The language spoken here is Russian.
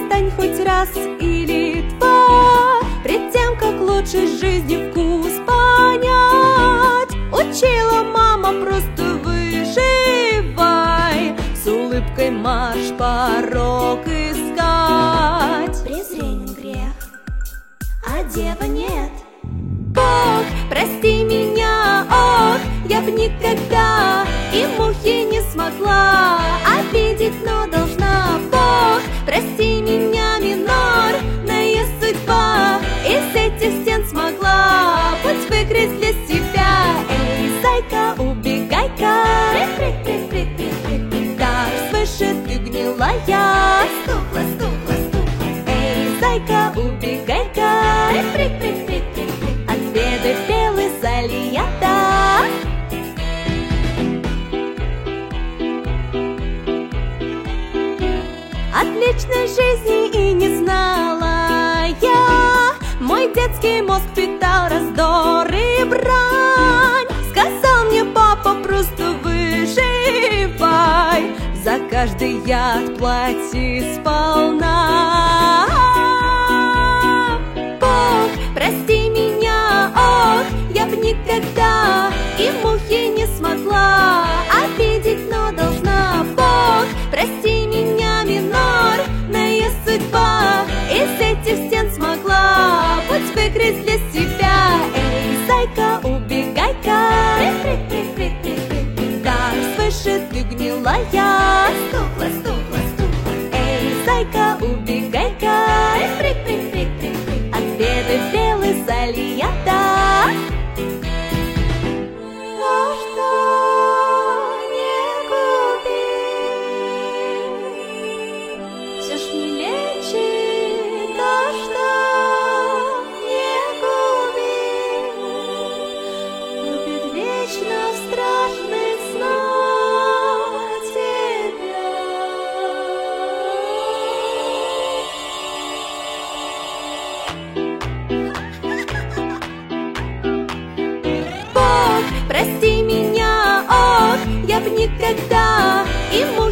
отстань хоть раз или два, пред тем, как лучше жизни вкус понять. Учила мама, просто выживай, с улыбкой марш порог искать. Презренен грех, а дева нет. Бог, прости меня, ох, я б никогда и мухи не смогла обидеть, но должна. Бог, прости меня, минорная судьба, из этих стен смогла путь выкрыть для себя. Эй, зайка, убегай-ка, так свыше ты гнилая. Стукла, стукла, стукла. Эй, зайка, убегай-ка, отведай белый залията. Отличной жизни и не знала я, мой детский мозг питал раздор и брань. Сказал мне папа, просто выживай, за каждый яд плати сполна. Бог, прости меня, ох, я б никогда и мухи не смогла обидеть, но должна. Бог, прости меня, минорная судьба, из этих стен смогла путь выкрыть для себя. Эй, зайка, убегай-ка, так свыше ты гнилая. Стукла, стукла, стукла. Эй, зайка, убегай-ка, отведай белый залията. То, что не купить, все ж не лечит. То, что не купить, любит вечно в страшных снах тебя. Бог, прости меня, ох, я б никогда и